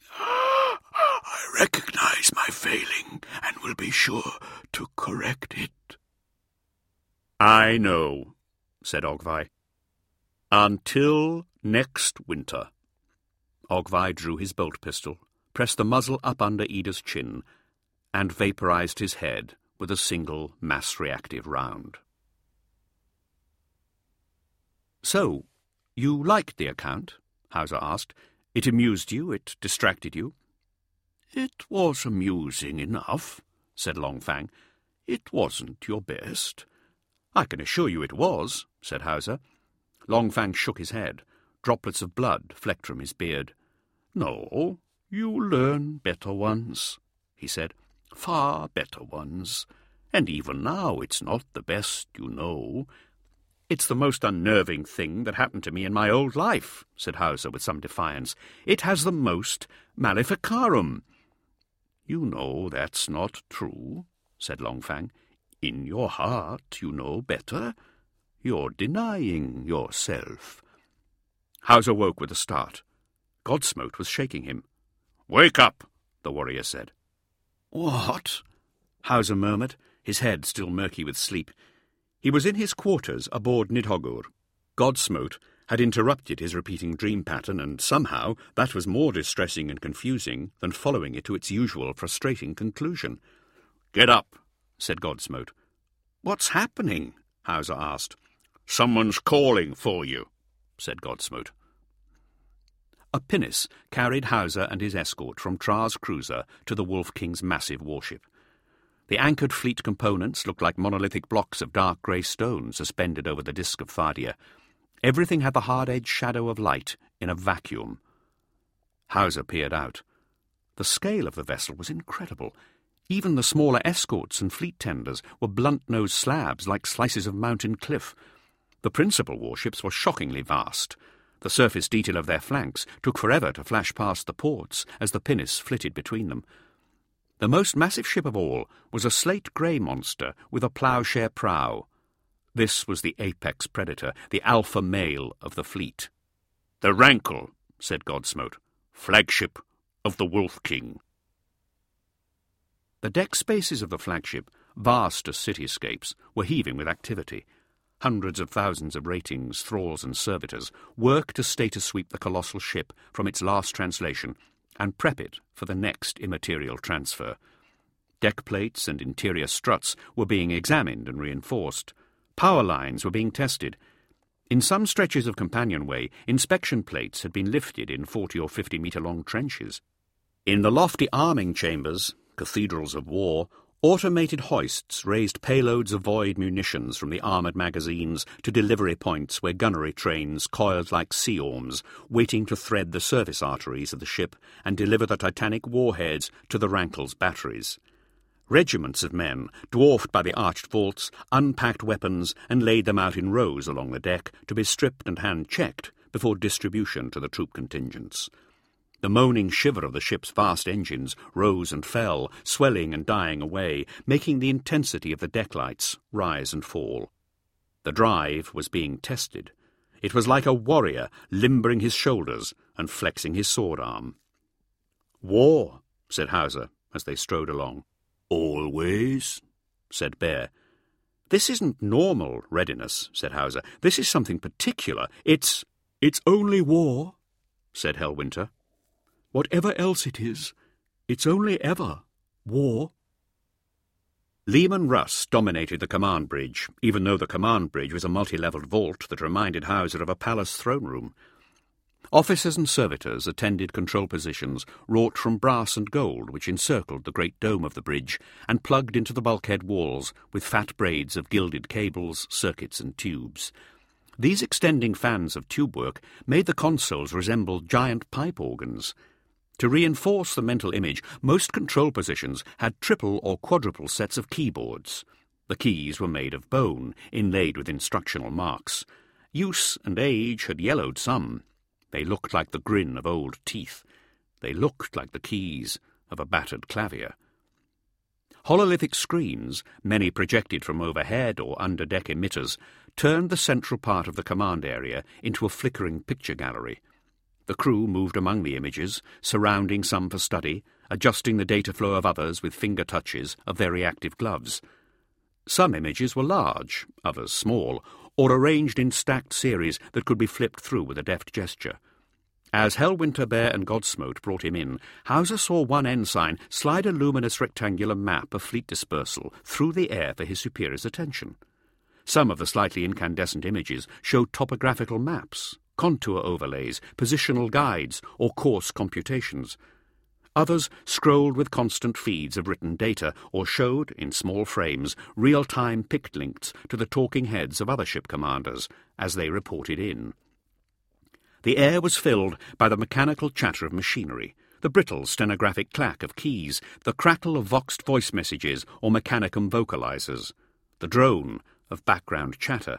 I recognize my failing and will be sure to correct it. I know, said Ogvai. Until next winter. Ogvai drew his bolt pistol, pressed the muzzle up under Ida's chin, and vaporized his head with a single mass-reactive round. So, you liked the account? Hauser asked. It amused you? It distracted you? It was amusing enough, said Longfang. It wasn't your best. I can assure you it was, said Hauser. Longfang shook his head. Droplets of blood flecked from his beard. No, you learn better ones, he said. Far better ones. And even now it's not the best, you know. It's the most unnerving thing that happened to me in my old life, said Hauser with some defiance. It has the most maleficarum. You know that's not true, said Longfang. In your heart you know better. You're denying yourself. Hauser woke with a start. Godsmote was shaking him. Wake up, the warrior said. What? Hauser murmured, his head still murky with sleep. He was in his quarters aboard Nidhoggur. Godsmote had interrupted his repeating dream pattern, and somehow that was more distressing and confusing than following it to its usual frustrating conclusion. Get up, said Godsmote. What's happening? Hauser asked. Someone's calling for you, said Godsmote. A pinnace carried Hauser and his escort from Tra's cruiser to the Wolf King's massive warship. The anchored fleet components looked like monolithic blocks of dark grey stone suspended over the disk of Thardia. Everything had the hard-edged shadow of light in a vacuum. Hauser peered out. The scale of the vessel was incredible. Even the smaller escorts and fleet tenders were blunt-nosed slabs like slices of mountain cliff. The principal warships were shockingly vast. The surface detail of their flanks took forever to flash past the ports as the pinnace flitted between them. The most massive ship of all was a slate-grey monster with a ploughshare prow. This was the apex predator, the alpha male of the fleet. The Rankle, said Godsmote, flagship of the Wolf King. The deck spaces of the flagship, vast as cityscapes, were heaving with activity. Hundreds of thousands of ratings, thralls and servitors worked to status sweep the colossal ship from its last translation and prep it for the next immaterial transfer. Deck plates and interior struts were being examined and reinforced. Power lines were being tested. In some stretches of companionway, inspection plates had been lifted in forty or fifty metre long trenches. In the lofty arming chambers, cathedrals of war, automated hoists raised payloads of void munitions from the armoured magazines to delivery points where gunnery trains coiled like sea orms, waiting to thread the service arteries of the ship and deliver the titanic warheads to the Rankle's batteries. Regiments of men, dwarfed by the arched vaults, unpacked weapons and laid them out in rows along the deck to be stripped and hand-checked before distribution to the troop contingents. The moaning shiver of the ship's vast engines rose and fell, swelling and dying away, making the intensity of the decklights rise and fall. The drive was being tested. It was like a warrior limbering his shoulders and flexing his sword arm. "War," said Hauser as they strode along. "Always," said Bear. "This isn't normal readiness," said Hauser. "This is something particular. It's—" "It's only war," said Helwinter. "Whatever else it is, it's only ever war." Leman Russ dominated the command bridge, even though the command bridge was a multi-levelled vault that reminded Hauser of a palace throne room. Officers and servitors attended control positions wrought from brass and gold which encircled the great dome of the bridge and plugged into the bulkhead walls with fat braids of gilded cables, circuits and tubes. These extending fans of tubework made the consoles resemble giant pipe organs. To reinforce the mental image, most control positions had triple or quadruple sets of keyboards. The keys were made of bone, inlaid with instructional marks. Use and age had yellowed some. They looked like the grin of old teeth. They looked like the keys of a battered clavier. Hololithic screens, many projected from overhead or under-deck emitters, turned the central part of the command area into a flickering picture gallery. The crew moved among the images, surrounding some for study, adjusting the data flow of others with finger touches of their reactive gloves. Some images were large, others small, or arranged in stacked series that could be flipped through with a deft gesture. As Hellwinter, Bear and Godsmote brought him in, Hauser saw one ensign slide a luminous rectangular map of fleet dispersal through the air for his superior's attention. Some of the slightly incandescent images showed topographical maps, contour overlays, positional guides, or course computations. Others scrolled with constant feeds of written data or showed, in small frames, real-time pict links to the talking heads of other ship commanders as they reported in. The air was filled by the mechanical chatter of machinery, the brittle stenographic clack of keys, the crackle of voxed voice messages or mechanicum vocalizers, the drone of background chatter.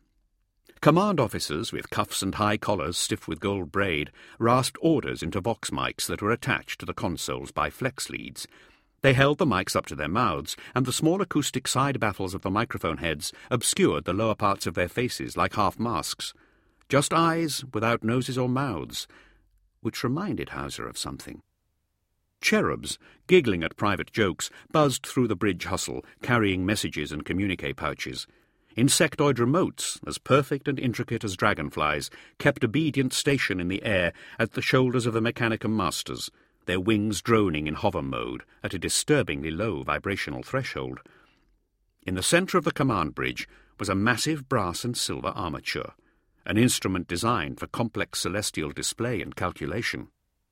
Command officers with cuffs and high collars stiff with gold braid rasped orders into vox mics that were attached to the consoles by flex leads. They held the mics up to their mouths, and the small acoustic side baffles of the microphone heads obscured the lower parts of their faces like half masks. Just eyes without noses or mouths, which reminded Hauser of something. Cherubs, giggling at private jokes, buzzed through the bridge hustle, carrying messages and communique pouches. Insectoid remotes, as perfect and intricate as dragonflies, kept obedient station in the air at the shoulders of the Mechanicum masters, their wings droning in hover mode at a disturbingly low vibrational threshold. In the centre of the command bridge was a massive brass and silver armature, an instrument designed for complex celestial display and calculation.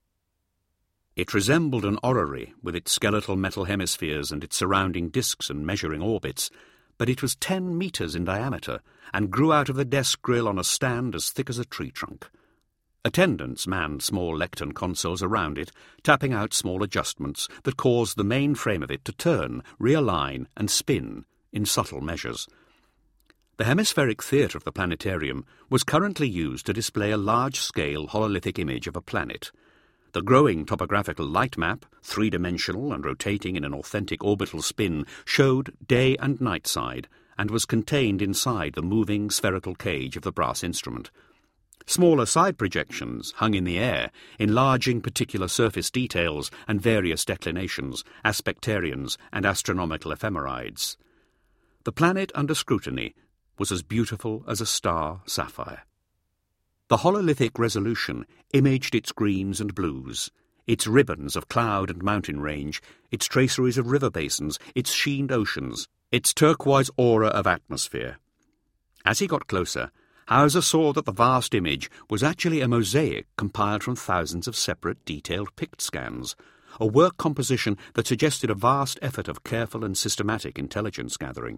It resembled an orrery with its skeletal metal hemispheres and its surrounding discs and measuring orbits, but it was ten metres in diameter and grew out of the desk grill on a stand as thick as a tree trunk. Attendants manned small lectern consoles around it, tapping out small adjustments that caused the main frame of it to turn, realign, and spin in subtle measures. The hemispheric theatre of the planetarium was currently used to display a large-scale hololithic image of a planet. The growing topographical light map, three-dimensional and rotating in an authentic orbital spin, showed day and night side and was contained inside the moving spherical cage of the brass instrument. Smaller side projections hung in the air, enlarging particular surface details and various declinations, aspectarians and astronomical ephemerides. The planet under scrutiny was as beautiful as a star sapphire. The hololithic resolution imaged its greens and blues, its ribbons of cloud and mountain range, its traceries of river basins, its sheened oceans, its turquoise aura of atmosphere. As he got closer, Hauser saw that the vast image was actually a mosaic compiled from thousands of separate detailed pict scans, a work composition that suggested a vast effort of careful and systematic intelligence gathering.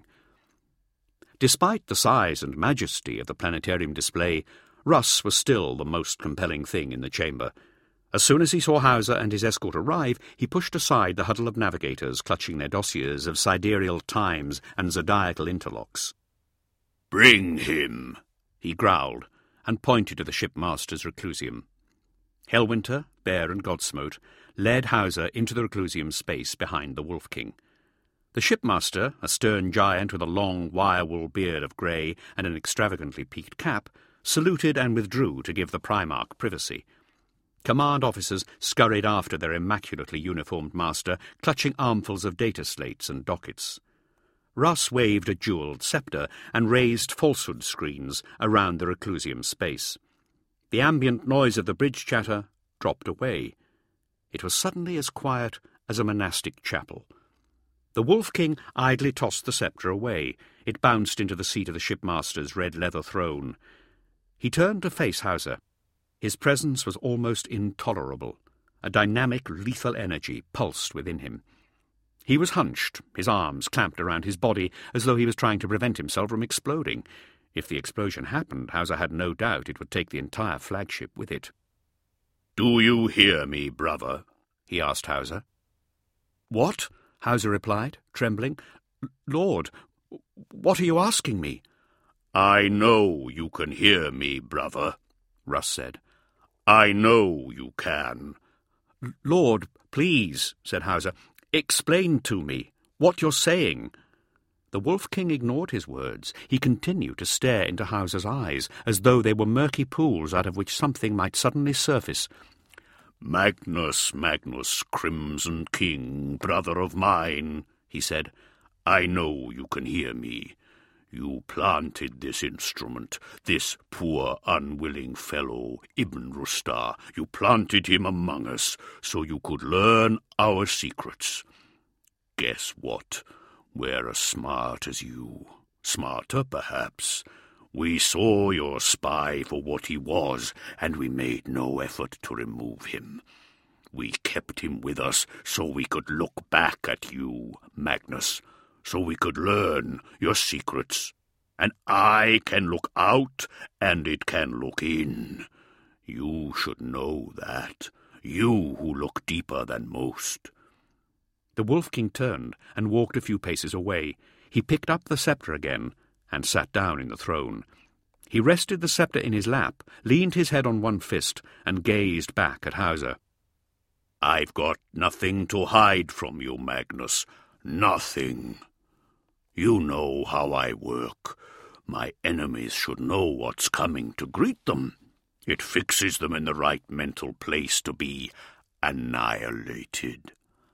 Despite the size and majesty of the planetarium display, Russ was still the most compelling thing in the chamber. As soon as he saw Hauser and his escort arrive, he pushed aside the huddle of navigators clutching their dossiers of sidereal times and zodiacal interlocks. "Bring him," he growled, and pointed to the shipmaster's reclusium. Hellwinter, Bear and Godsmote led Hauser into the reclusium space behind the Wolf King. The shipmaster, a stern giant with a long wire-wool beard of grey and an extravagantly peaked cap, saluted and withdrew to give the Primarch privacy. Command officers scurried after their immaculately uniformed master, clutching armfuls of data slates and dockets. Russ waved a jewelled sceptre and raised falsehood screens around the reclusium space. The ambient noise of the bridge chatter dropped away. It was suddenly as quiet as a monastic chapel. The Wolf King idly tossed the sceptre away. It bounced into the seat of the shipmaster's red leather throne. He turned to face Hauser. His presence was almost intolerable. A dynamic, lethal energy pulsed within him. He was hunched, his arms clamped around his body, as though he was trying to prevent himself from exploding. If the explosion happened, Hauser had no doubt it would take the entire flagship with it. "Do you hear me, brother?" he asked Hauser. "What?" Hauser replied, trembling. "Lord, what are you asking me?" I know you can hear me, brother, Russ said. I know you can. Lord, please, said Hauser, explain to me what you're saying. The Wolf King ignored his words. He continued to stare into Hauser's eyes, as though they were murky pools out of which something might suddenly surface. Magnus, Magnus, Crimson King, brother of mine, he said, I know you can hear me. You planted this instrument, this poor, unwilling fellow, Ibn Rustar. You planted him among us so you could learn our secrets. Guess what? We're as smart as you. Smarter, perhaps. We saw your spy for what he was, and we made no effort to remove him. We kept him with us so we could look back at you, Magnus, so we could learn your secrets. An eye can look out, and it can look in. You should know that, you who look deeper than most. The Wolf King turned and walked a few paces away. He picked up the sceptre again and sat down in the throne. He rested the sceptre in his lap, leaned his head on one fist, and gazed back at Hauser. I've got nothing to hide from you, Magnus. Nothing. You know how I work. My enemies should know what's coming to greet them. It fixes them in the right mental place to be annihilated.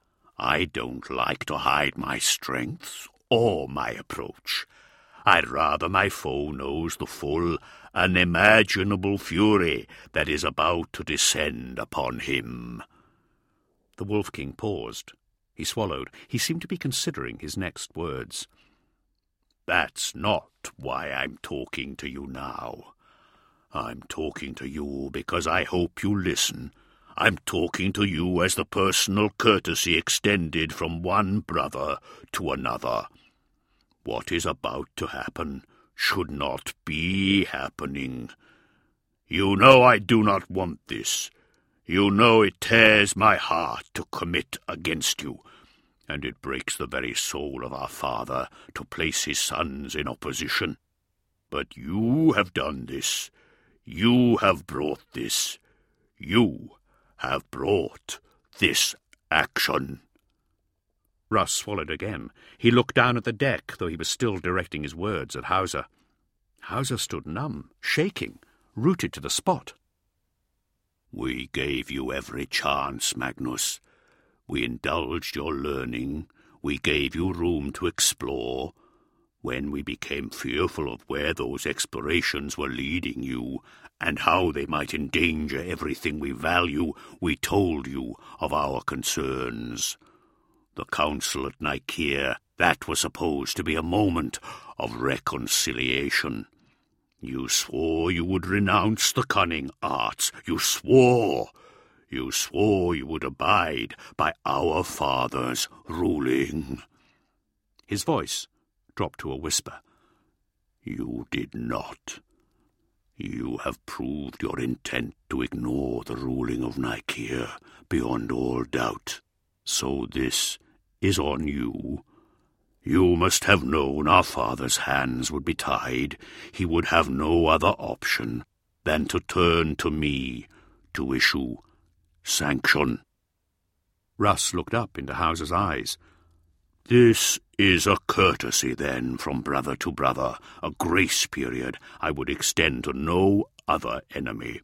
I don't like to hide my strength or my approach. I'd rather my foe knows the full, unimaginable fury that is about to descend upon him. The Wolf King paused. He swallowed. He seemed to be considering his next words. That's not why I'm talking to you now. I'm talking to you because I hope you listen. I'm talking to you as the personal courtesy extended from one brother to another. What is about to happen should not be happening. You know I do not want this. You know it tears my heart to commit against you, and it breaks the very soul of our father to place his sons in opposition. But you have done this. You have brought this. You have brought this action. Russ swallowed again. He looked down at the deck, though he was still directing his words at Hauser. Hauser stood numb, shaking, rooted to the spot. We gave you every chance, Magnus. We indulged your learning. We gave you room to explore. When we became fearful of where those explorations were leading you, and how they might endanger everything we value, we told you of our concerns. The council at Nicaea, that was supposed to be a moment of reconciliation. You swore you would renounce the cunning arts. You swore. You swore you would abide by our father's ruling. His voice dropped to a whisper. You did not. You have proved your intent to ignore the ruling of Nicaea beyond all doubt. So this is on you. You must have known our father's hands would be tied. He would have no other option than to turn to me to issue sanction. Russ looked up into Hauser's eyes. This is a courtesy, then, from brother to brother, a grace period I would extend to no other enemy.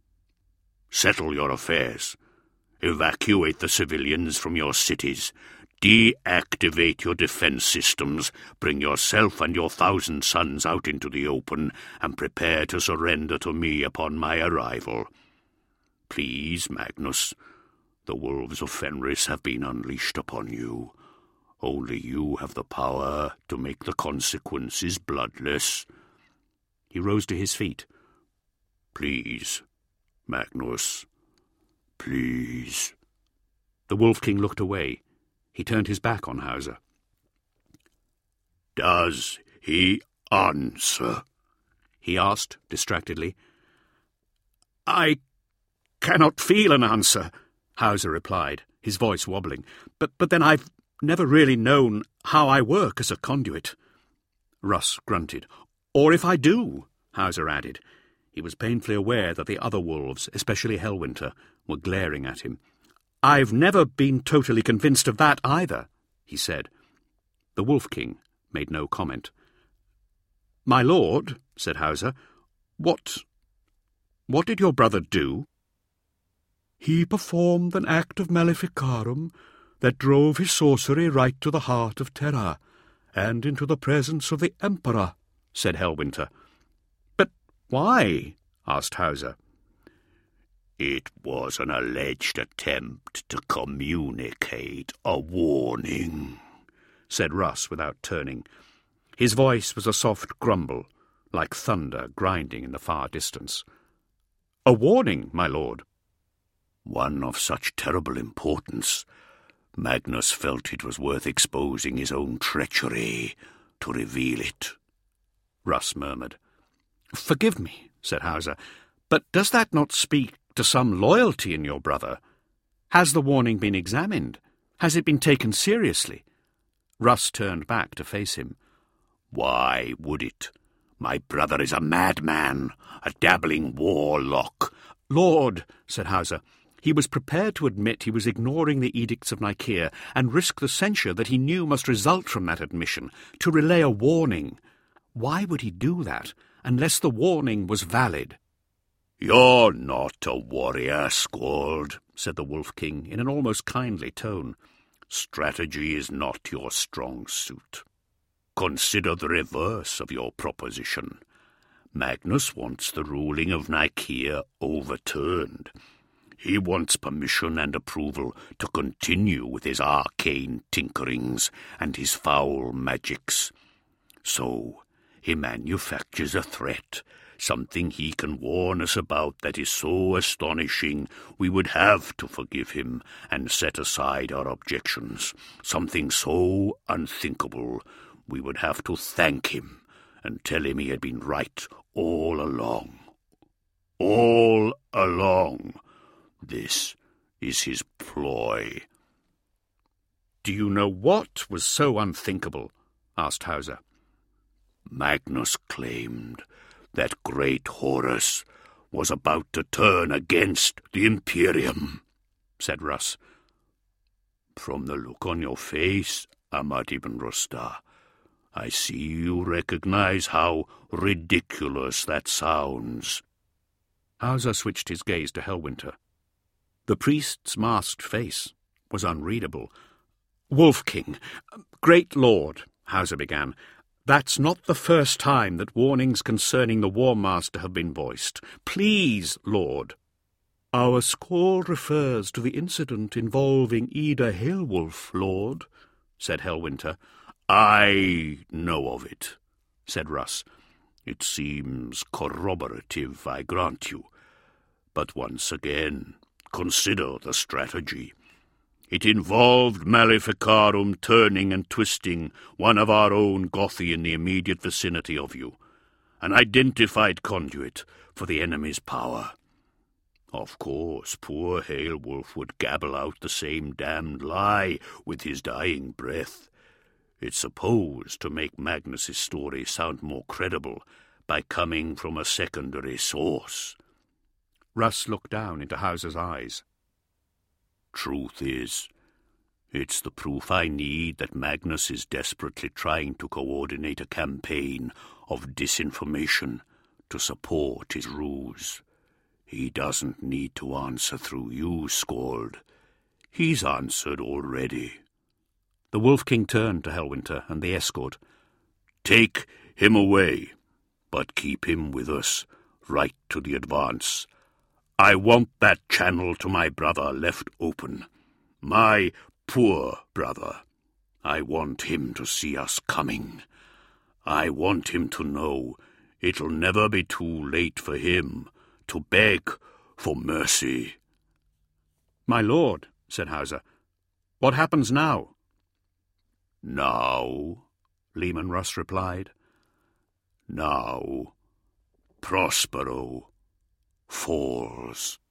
Settle your affairs. Evacuate the civilians from your cities. Deactivate your defense systems. Bring yourself and your thousand sons out into the open, and prepare to surrender to me upon my arrival. Please, Magnus, the wolves of Fenris have been unleashed upon you. Only you have the power to make the consequences bloodless. He rose to his feet. Please, Magnus, please. The Wolf King looked away. He turned his back on Hauser. Does he answer? He asked distractedly. I cannot feel an answer, Hauser replied, his voice wobbling. But, but then I've never really known how I work as a conduit. Russ grunted. Or if I do, Hauser added. He was painfully aware that the other wolves, especially Hellwinter, were glaring at him. I've never been totally convinced of that either, he said. The Wolf King made no comment. My lord, said Hauser, what... what did your brother do? He performed an act of maleficarum that drove his sorcery right to the heart of Terra, and into the presence of the Emperor, said Hellwinter. But why? Asked Hauser. It was an alleged attempt to communicate a warning, said Russ without turning. His voice was a soft grumble, like thunder grinding in the far distance. A warning, my lord. One of such terrible importance. Magnus felt it was worth exposing his own treachery to reveal it. Russ murmured. Forgive me, said Hauser, but does that not speak to some loyalty in your brother? Has the warning been examined? Has it been taken seriously? Russ turned back to face him. Why would it? My brother is a madman, a dabbling warlock. Lord, said Hauser, he was prepared to admit he was ignoring the edicts of Nicaea and risk the censure that he knew must result from that admission, to relay a warning. Why would he do that, unless the warning was valid? You're not a warrior, Skald, said the Wolf King in an almost kindly tone. Strategy is not your strong suit. Consider the reverse of your proposition. Magnus wants the ruling of Nicaea overturned. He wants permission and approval to continue with his arcane tinkerings and his foul magics. So he manufactures a threat, something he can warn us about that is so astonishing we would have to forgive him and set aside our objections, something so unthinkable we would have to thank him and tell him he had been right all along. All along. This is his ploy. Do you know what was so unthinkable? Asked Hauser. Magnus claimed that great Horus was about to turn against the Imperium, said Russ. From the look on your face, Ahmad ibn Rusta, I see you recognize how ridiculous that sounds. Hauser switched his gaze to Hellwinter. The priest's masked face was unreadable. Wolf King, great lord, Hauser began, that's not the first time that warnings concerning the War Master have been voiced. Please, lord. Our scroll refers to the incident involving Ida Hailwolf, lord, said Hellwinter. I know of it, said Russ. It seems corroborative, I grant you. But once again, consider the strategy. It involved Maleficarum turning and twisting one of our own Gothi in the immediate vicinity of you, an identified conduit for the enemy's power. Of course, poor Hailwolf would gabble out the same damned lie with his dying breath. It's supposed to make Magnus's story sound more credible by coming from a secondary source. Russ looked down into Hauser's eyes. Truth is, it's the proof I need that Magnus is desperately trying to coordinate a campaign of disinformation to support his ruse. He doesn't need to answer through you, Skald. He's answered already. The Wolf King turned to Hellwinter and the escort. Take him away, but keep him with us, right to the advance. I want that channel to my brother left open. My poor brother. I want him to see us coming. I want him to know it'll never be too late for him to beg for mercy. My lord, said Hauser, what happens now? Now, Leman Russ replied. Now, Prospero falls.